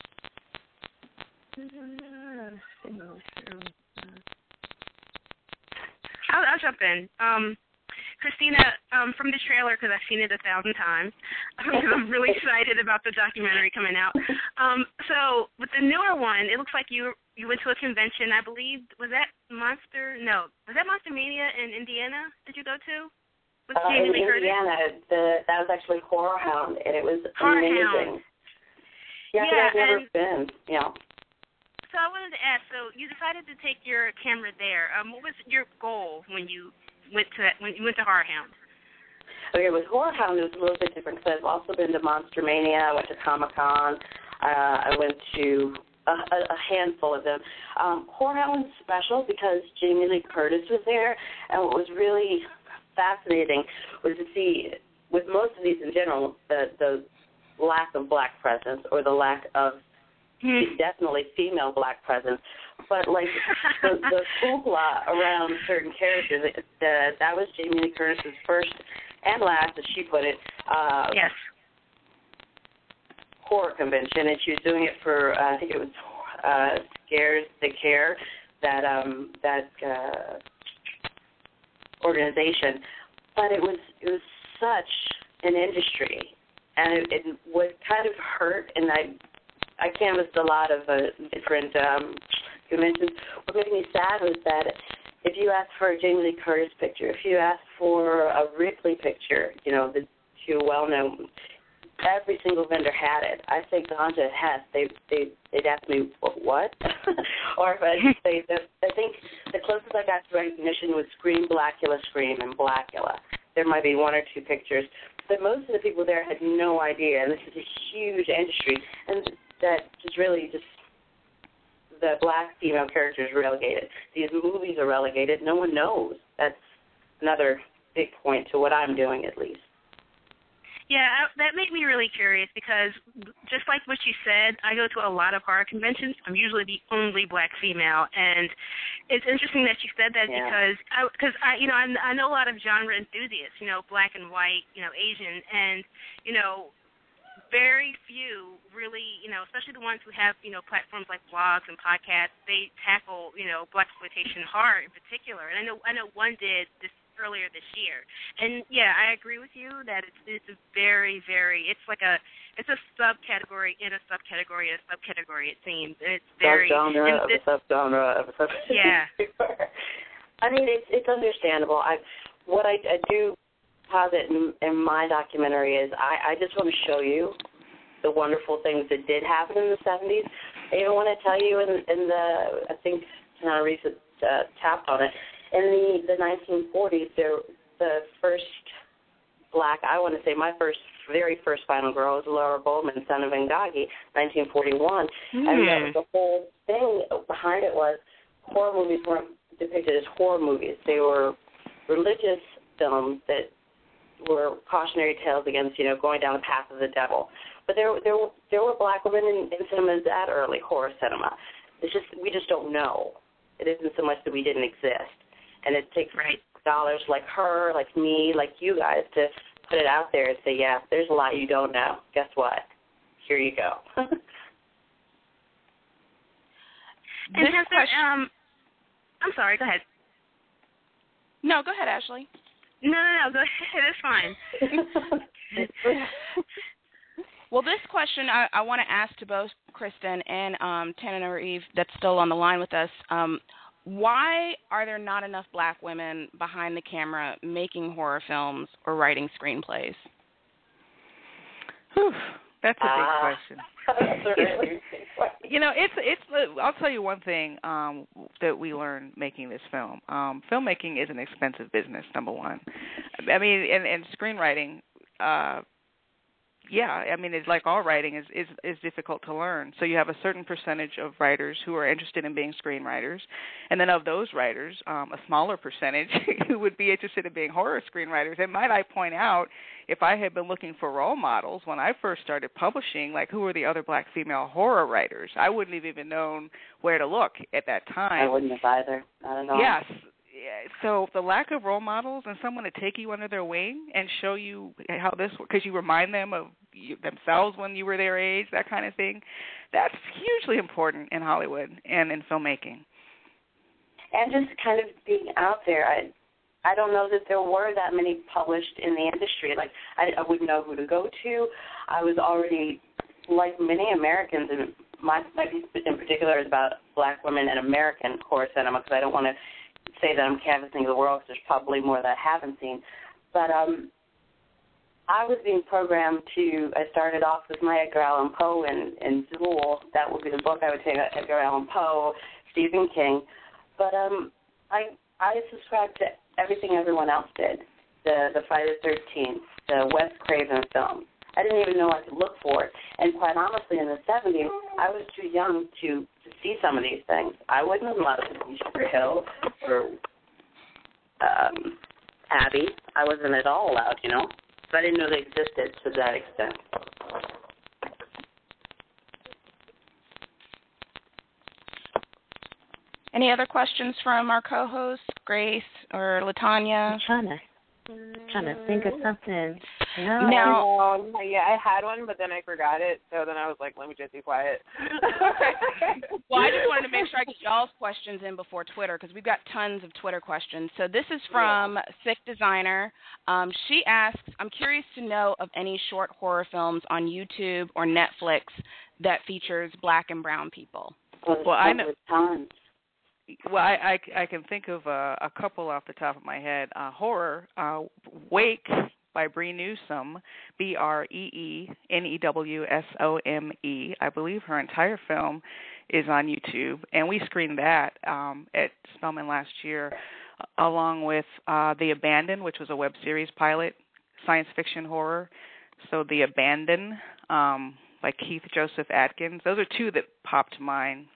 I'll, I'll jump in. Um, Christina, um, from the trailer, because I've seen it a thousand times, because I'm really excited about the documentary coming out. Um, so with the newer one, it looks like you you went to a convention, I believe. Was that Monster? No. Was that Monster Mania in Indiana? Did you go to? With Uh, Jamie in Lee Curtis? Indiana, the, that was actually Horror Hound, and it was Horror amazing. Hound. Yeah, Yeah, I've never and- been. Yeah. So I wanted to ask, so you decided to take your camera there. Um, what was your goal when you went to when you went to Horror Hound? Okay, with Horror Hound, it was a little bit different because I've also been to Monster Mania. I went to Comic Con. Uh, I went to a, a, a handful of them. Um, Horror Hound was special because Jamie Lee Curtis was there, and what was really fascinating was to see, with most of these in general, the, the lack of black presence or the lack of definitely female black presence, but like the, the hoopla around certain characters, it, the, that was Jamie Lee Curtis's first and last, as she put it, uh, Yes. horror convention, and she was doing it for uh, I think it was uh, Scares the Care, that um, that uh, organization, but it was it was such an industry, and it, it was kind of hurt, and I. I canvassed a lot of uh, different um, conventions. What made me sad was that if you asked for a Jamie Lee Curtis picture, if you asked for a Ripley picture, you know, the two well-known, every single vendor had it. I say Ganja Hess, they, they, they'd ask me, what? Or if I say, that, I think the closest I got to recognition was Scream, Blackula, Scream, and Blackula. There might be one or two pictures. But most of the people there had no idea, and this is a huge industry. And that is really just the black female characters relegated. These movies are relegated. No one knows. That's another big point to what I'm doing, at least. Yeah, I, that made me really curious because just like what you said, I go to a lot of horror conventions. I'm usually the only black female, and it's interesting that you said that Yeah. because I, cause I, you know, I, I know a lot of genre enthusiasts, you know, black and white, you know, Asian, and you know, very few really, you know, especially the ones who have, you know, platforms like blogs and podcasts, they tackle, you know, blaxploitation horror in particular. And I know, I know one did this earlier this year. And yeah, I agree with you that it's it's a very, very it's like a it's a subcategory in a subcategory in a subcategory it seems. And it's very subgenre and of this, a subgenre of a sub Yeah. I mean it's it's understandable. I what I, I do posit in, in my documentary is I, I just want to show you the wonderful things that did happen in the seventies. I even want to tell you in in the I think Tanana Reese uh, tapped on it. In the, the nineteen forties, there, the first black, I want to say my first, very first Final Girl was Laura Bowman, Son of Ngagi, nineteen forty-one. Mm. And the, the whole thing behind it was horror movies weren't depicted as horror movies. They were religious films that were cautionary tales against, you know, going down the path of the devil. But there, there, there were black women in, in cinema that early, horror cinema. It's just, we just don't know. It isn't so much that we didn't exist. And it takes right. scholars like her, like me, like you guys to put it out there and say, yeah, there's a lot you don't know. Guess what? Here you go. And This has there, um, I'm sorry, go ahead. No, go ahead, Ashley. No, no, no, go ahead. It's fine. Well, this question I, I want to ask to both Kristen and um, Tananarive that's still on the line with us. Um, why are there not enough black women behind the camera making horror films or writing screenplays? Whew, that's a big Ah. question. That's a really big question. You know, it's it's. I'll tell you one thing um, that we learned making this film. Um, filmmaking is an expensive business. Number one, I mean, and, and screenwriting. Uh, yeah, I mean, it's like all writing is, is is difficult to learn. So you have a certain percentage of writers who are interested in being screenwriters, and then of those writers, um, a smaller percentage who would be interested in being horror screenwriters. And might I point out, if I had been looking for role models when I first started publishing, like who were the other black female horror writers, I wouldn't have even known where to look at that time. I wouldn't have either. I don't know. Yes. Yeah, so the lack of role models and someone to take you under their wing and show you how this, because you remind them of you, themselves when you were their age, that kind of thing, that's hugely important in Hollywood and in filmmaking. And just kind of being out there. I I don't know that there were that many published in the industry. Like, I, I wouldn't know who to go to. I was already, like many Americans, and my, my piece in particular is about black women in American horror cinema, because I don't want to say that I'm canvassing the world, because there's probably more that I haven't seen. But um, I was being programmed to, I started off with my Edgar Allan Poe and, and Zool. That would be the book I would take, Edgar Allan Poe, Stephen King. But um, I I subscribed to everything everyone else did, the, the Friday the thirteenth, the Wes Craven films. I didn't even know what to look for. And quite honestly, in the seventies, I was too young to, to see some of these things. I wouldn't have loved to see Sugar Hill or um, Abby. I wasn't at all allowed, you know. So I didn't know they existed to that extent. Any other questions from our co-hosts, Grace or LaTanya? I'm trying to, trying to think of something. No. Now, Um, yeah, I had one, but then I forgot it. So then I was like, let me just be quiet. well, I just wanted to make sure I get y'all's questions in before Twitter, because we've got tons of Twitter questions. So this is from Sick Designer. Um, she asks, I'm curious to know of any short horror films on YouTube or Netflix that features black and brown people. Well, Well, I know. Tons. Well, I, I, I can think of uh, a couple off the top of my head. Uh, horror, uh, Wake by Bree Newsome, B R E E N E W S O M E. I believe her entire film is on YouTube, and we screened that um, at Spelman last year, along with uh, The Abandoned, which was a web series pilot, science fiction horror. So The Abandoned um, by Keith Joseph Atkins. Those are two that popped to mind.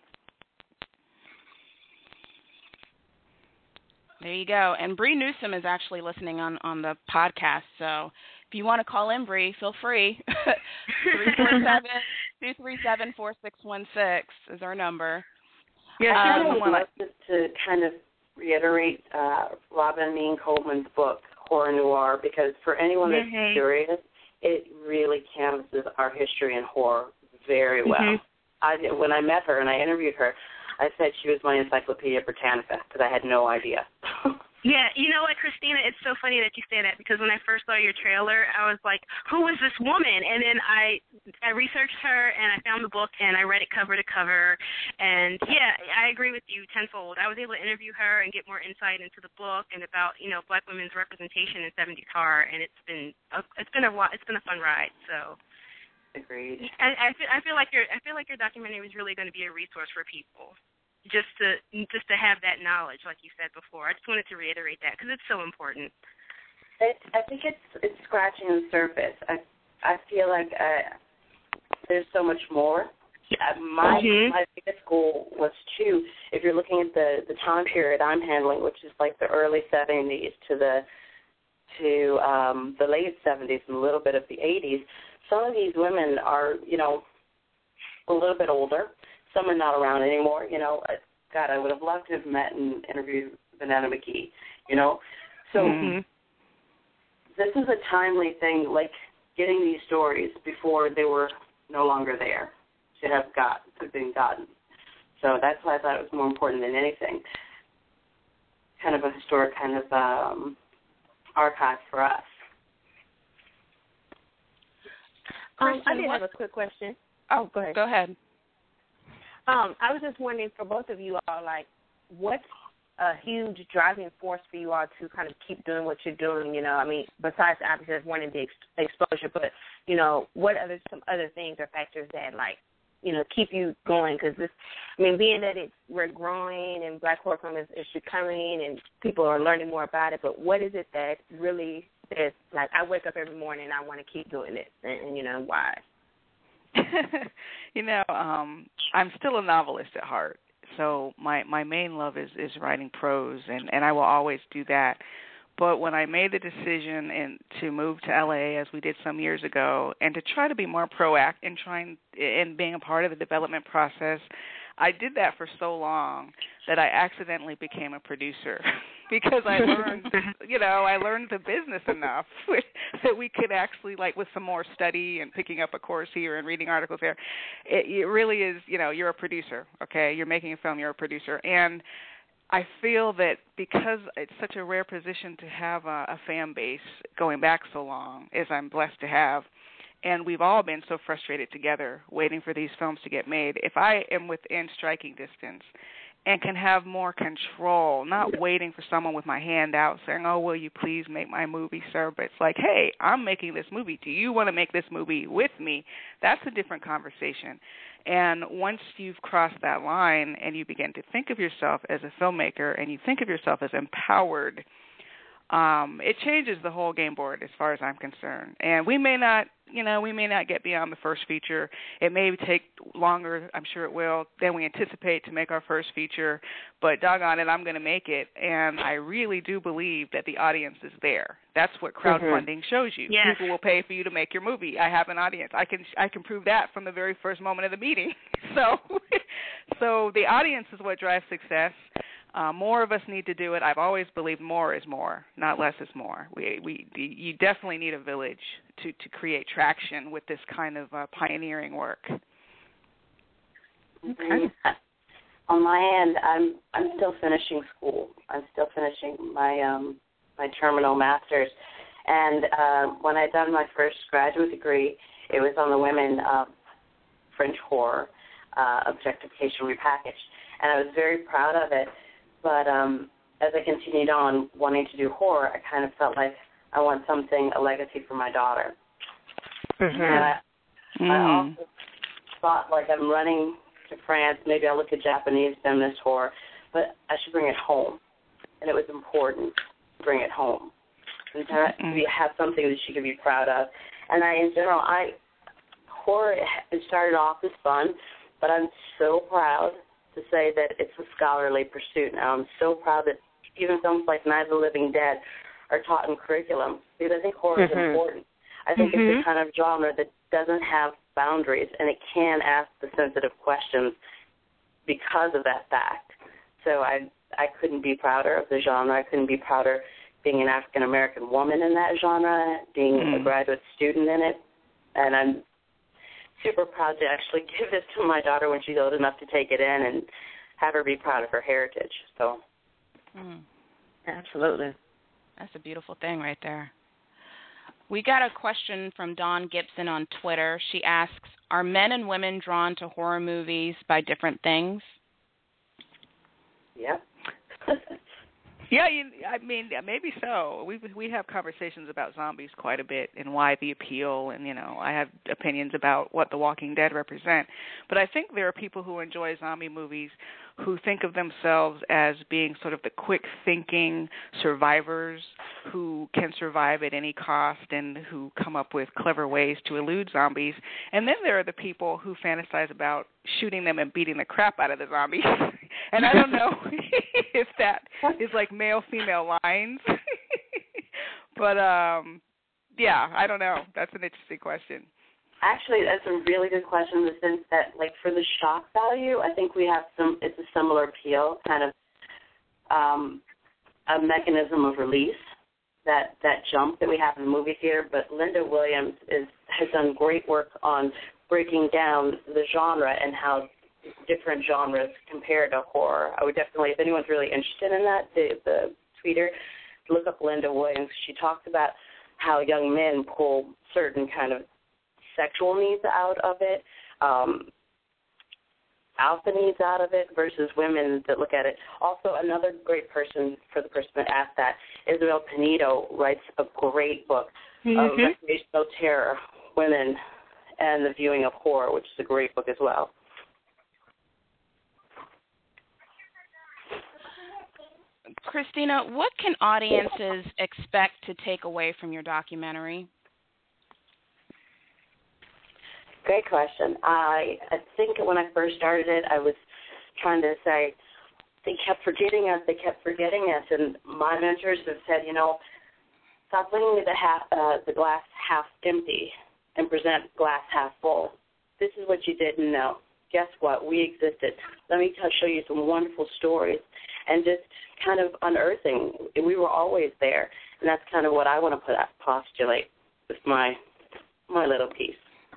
There you go. And Bree Newsome is actually listening on, on the podcast, so if you want to call in, Bree, feel free. three four seven, two three seven, four six one six is our number. Yeah, I Um, would love to, to kind of reiterate uh, Robin Mean Coleman's book, Horror Noir, because for anyone that's Mhm. curious, it really canvases our history in horror very well. Mhm. I, when I met her and I interviewed her, I said she was my Encyclopedia Britannica because I had no idea. Yeah, you know what, Christina, it's so funny that you say that because when I first saw your trailer, I was like, who is this woman? And then I I researched her and I found the book and I read it cover to cover. And, yeah, I agree with you tenfold. I was able to interview her and get more insight into the book and about, you know, black women's representation in seventies horror, and it's been a, it's been a it's been a fun ride. So Agreed. I, I feel I feel like your I feel like your documentary is really going to be a resource for people. Just to just to have that knowledge, like you said before. I just wanted to reiterate that because it's so important. It, I think it's it's scratching the surface. I I feel like uh, there's so much more. Uh, my Mhm. my biggest goal was to, if you're looking at the the time period I'm handling, which is like the early seventies to the to um, the late seventies and a little bit of the eighties. Some of these women are, you know, a little bit older. Some are not around anymore. You know, God, I would have loved to have met and interviewed Vanetta McKee. You know, so. Mm-hmm. This is a timely thing, like getting these stories before they were no longer there to have got to have been gotten. So that's why I thought it was more important than anything. Kind of a historic kind of um, archive for us. Um, I Kristen, did what- have a quick question. Oh, go ahead. Go ahead. Um, I was just wondering for both of you all, like, what's a huge driving force for you all to kind of keep doing what you're doing? You know, I mean, besides obviously just wanting the ex- exposure, but you know, what other some other things or factors that like, you know, keep you going? Because this, I mean, being that it's we're growing and Black horror film is, is becoming and people are learning more about it, but what is it that really is like? I wake up every morning and I want to keep doing this, and, and you know why? you know, um, I'm still a novelist at heart, so my, my main love is, is writing prose, and, and I will always do that. But when I made the decision in, to move to L A, as we did some years ago, and to try to be more proactive in trying in being a part of the development process, I did that for so long that I accidentally became a producer because I learned, you know, I learned the business enough that we could actually, like, with some more study and picking up a course here and reading articles there, it, it really is, you know, you're a producer, okay? You're making a film, you're a producer. And I feel that because it's such a rare position to have a, a fan base going back so long, as I'm blessed to have, and we've all been so frustrated together waiting for these films to get made, if I am within striking distance and can have more control, not waiting for someone with my hand out saying, oh, will you please make my movie, sir? But it's like, hey, I'm making this movie. Do you want to make this movie with me? That's a different conversation. And once you've crossed that line and you begin to think of yourself as a filmmaker and you think of yourself as empowered, um, it changes the whole game board as far as I'm concerned. And we may not, you know, we may not get beyond the first feature. It may take longer, I'm sure it will, than we anticipate to make our first feature. But doggone it, I'm going to make it. And I really do believe that the audience is there. That's what crowdfunding mm-hmm. shows you. Yes. People will pay for you to make your movie. I have an audience. I can I can prove that from the very first moment of the meeting. So, so the audience is what drives success. Uh, more of us need to do it. I've always believed more is more, not less is more. We, we, you definitely need a village to, to create traction with this kind of uh, pioneering work. Okay. On my end, I'm I'm still finishing school. I'm still finishing my um, my terminal master's, and uh, when I done my first graduate degree, it was on the women of French horror, uh, objectification repackaged, and I was very proud of it. But um, as I continued on wanting to do horror, I kind of felt like I want something, a legacy for my daughter. Mm-hmm. And I, mm. I also thought, like, I'm running to France, maybe I'll look at Japanese feminist horror, but I should bring it home. And it was important to bring it home and to mm-hmm. have something that she could be proud of. And I, in general, I horror, it started off as fun, but I'm so proud to say that it's a scholarly pursuit now. I'm so proud that even films like Night of the Living Dead are taught in curriculum because I think horror mm-hmm. is important. I think Mm-hmm. it's the kind of genre that doesn't have boundaries, and it can ask the sensitive questions because of that fact. So I I couldn't be prouder of the genre. I couldn't be prouder being an African-American woman in that genre, being Mm. a graduate student in it. And I'm super proud to actually give this to my daughter when she's old enough to take it in and have her be proud of her heritage. So, Mm. Absolutely. That's a beautiful thing right there. We got a question from Dawn Gibson on Twitter. She asks, are men and women drawn to horror movies by different things? yeah. Yeah, you, I mean, yeah, maybe so. We we have conversations about zombies quite a bit and why the appeal, and you know, I have opinions about what The Walking Dead represent. But I think there are people who enjoy zombie movies who think of themselves as being sort of the quick-thinking survivors who can survive at any cost and who come up with clever ways to elude zombies. And then there are the people who fantasize about shooting them and beating the crap out of the zombies. And I don't know if that is like male-female lines. But, um, yeah, I don't know. That's an interesting question. Actually, that's a really good question in the sense that, like, for the shock value, I think we have some, it's a similar appeal, kind of um, a mechanism of release, that, that jump that we have in the movie theater. But Linda Williams is, has done great work on breaking down the genre and how different genres compare to horror. I would definitely, if anyone's really interested in that, the, the tweeter, look up Linda Williams. She talks about how young men pull certain kind of sexual needs out of it, um, alpha needs out of it, versus women that look at it. Also, another great person, for the person that asked that, Isabel Pinedo writes a great book Mm-hmm. of recreational terror, women, and the viewing of horror, which is a great book as well. Christina, what can audiences expect to take away from your documentary? Great question. I, I think when I first started it, I was trying to say, they kept forgetting us, they kept forgetting us, and my mentors have said, you know, stop looking at the, half, uh, the glass half empty and present glass half full. This is what you didn't know. Guess what? We existed. Let me tell, show you some wonderful stories, and just kind of unearthing. We were always there, and that's kind of what I want to put out, postulate with my my little piece.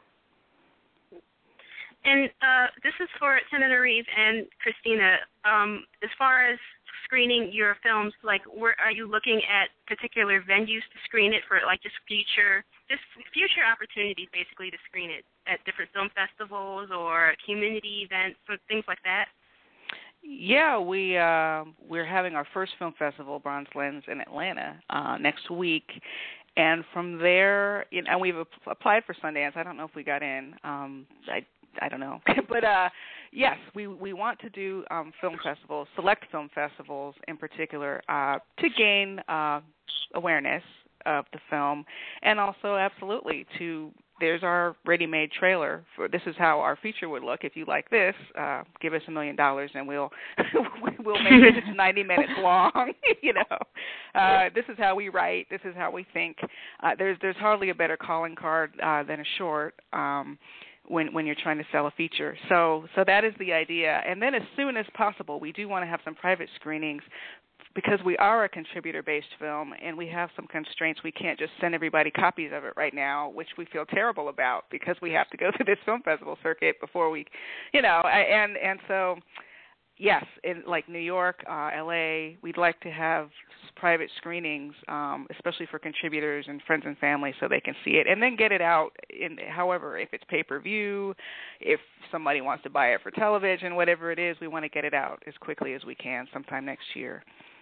And uh, this is for Senator Reeve and Christina. Um, as far as screening your films, like, where are you looking at particular venues to screen it for, like, just future, just future opportunities, basically, to screen it at different film festivals or community events or things like that? Yeah, we uh, we're having our first film festival, Bronze Lens, in Atlanta uh, next week, and from there, you know, and we've ap- applied for Sundance. I don't know if we got in. Um, I I don't know, but uh, yes, we we want to do um, film festivals, select film festivals in particular, uh, to gain uh, awareness of the film, and also absolutely to. There's our ready-made trailer for this is how our feature would look. If you like this, uh, give us a million dollars and we'll we'll make it it's ninety minutes long. You know, uh, this is how we write. This is how we think. Uh, there's there's hardly a better calling card uh, than a short um, when when you're trying to sell a feature. So so that is the idea. And then as soon as possible, we do want to have some private screenings. Because we are a contributor-based film and we have some constraints, we can't just send everybody copies of it right now, which we feel terrible about because we have to go through this film festival circuit before we, you know, and and so, yes, in like New York, uh, L A, we'd like to have private screenings, um, especially for contributors and friends and family so they can see it and then get it out, in, however, if it's pay-per-view, if somebody wants to buy it for television, whatever it is, we want to get it out as quickly as we can sometime next year.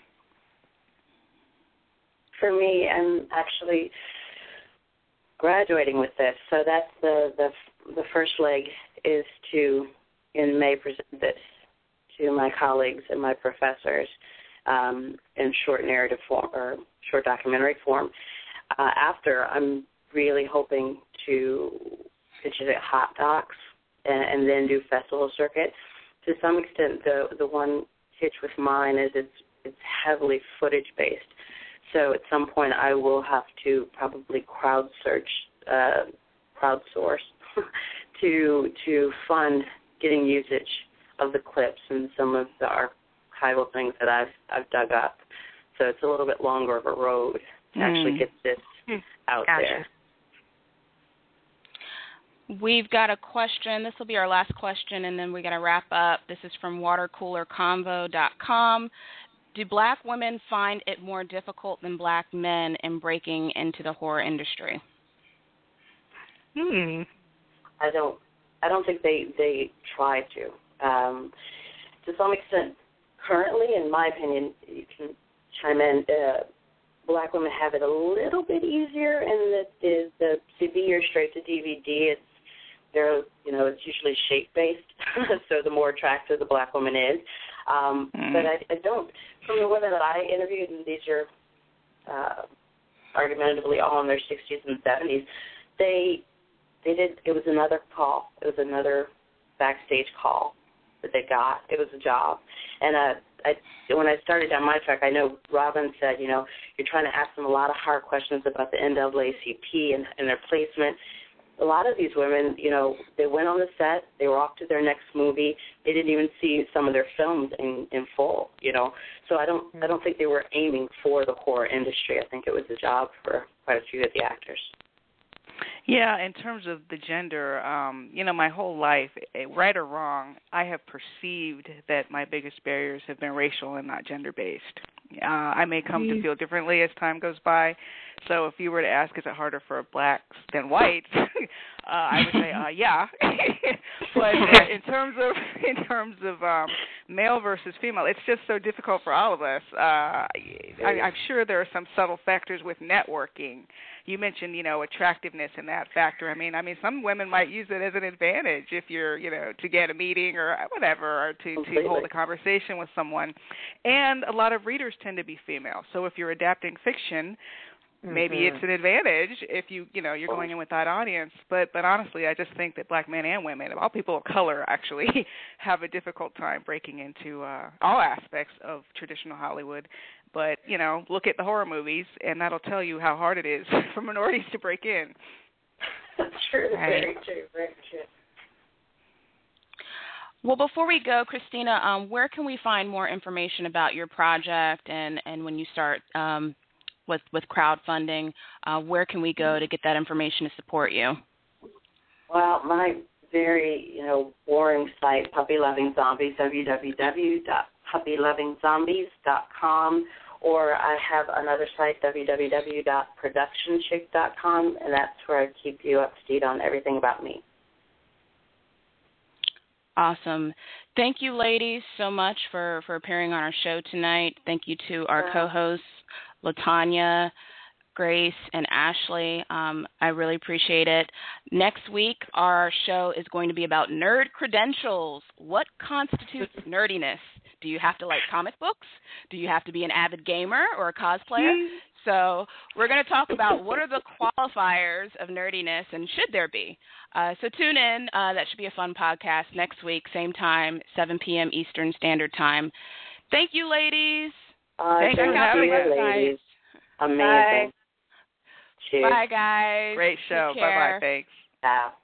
For me, I'm actually graduating with this, so that's the, the the first leg is to, in May, present this to my colleagues and my professors um, in short narrative form or short documentary form. Uh, after, I'm really hoping to pitch it at Hot Docs and, and then do festival circuit. To some extent, the the one hitch with mine is it's it's heavily footage based. So at some point I will have to probably crowd search uh, crowdsource to to fund getting usage of the clips and some of the archival things that I've I've dug up. So it's a little bit longer of a road to Mm. actually get this Mm. out Gotcha. there. We've got a question. This will be our last question, and then we're going to wrap up. This is from water cooler convo dot com. Do black women find it more difficult than black men in breaking into the horror industry? Hmm. I don't I don't think they they try to. Um, to some extent, currently, in my opinion, you can chime in. Uh, black women have it a little bit easier, and that is the C D or straight to D V D. It's they're you know it's usually shape based, so the more attractive the black woman is. Um, Mm. But I, I don't. From the women that I interviewed, and these are uh, argumentatively all in their sixties and seventies, they they did. It was another call. It was another backstage call that they got. It was a job, and uh, I when I started down my track, I know Robin said, you know, you're trying to ask them a lot of hard questions about the N double A C P and, and their placement. A lot of these women, you know, they went on the set, they were off to their next movie. They didn't even see some of their films in, in full, you know. So I don't, I don't think they were aiming for the horror industry. I think it was a job for quite a few of the actors. Yeah, in terms of the gender, um, you know, my whole life, eh, right or wrong, I have perceived that my biggest barriers have been racial and not gender-based. Uh, I may come to feel differently as time goes by. So if you were to ask, is it harder for blacks than whites, uh, I would say, uh, yeah. But in terms of in terms of um, male versus female, it's just so difficult for all of us. Uh, I, I'm sure there are some subtle factors with networking. You mentioned, you know, attractiveness and that factor. I mean, I mean, some women might use it as an advantage if you're, you know, to get a meeting or whatever, or to, to hold a conversation with someone. And a lot of readers tend to be female. So if you're adapting fiction, maybe Mm-hmm. it's an advantage if you, you know, you're going in with that audience. But, but honestly, I just think that black men and women, all people of color actually, have a difficult time breaking into uh, all aspects of traditional Hollywood. But, you know, look at the horror movies, and that'll tell you how hard it is for minorities to break in. True, Right. very true, very true. Well, before we go, Christina, um, where can we find more information about your project and, and when you start um, with, with crowdfunding? Uh, where can we go to get that information to support you? Well, my very, you know, boring site, Puppy Loving Zombies, w w w dot puppy loving zombies dot com, or I have another site, w w w dot production chick dot com, and that's where I keep you up to date on everything about me. Awesome. Thank you, ladies, so much for, for appearing on our show tonight. Thank you to our Yeah. co-hosts, LaTanya, Grace, and Ashley. Um, I really appreciate it. Next week, our show is going to be about nerd credentials. What constitutes nerdiness? Do you have to like comic books? Do you have to be an avid gamer or a cosplayer? So we're going to talk about what are the qualifiers of nerdiness and should there be. Uh, so tune in. Uh, that should be a fun podcast next week, same time, seven p.m. Eastern Standard Time. Thank you, ladies. Uh, Thanks for thank having you, us, ladies. guys. Amazing. Cheers. Bye, guys. Great show. Take care. Bye-bye. Thanks. Ciao.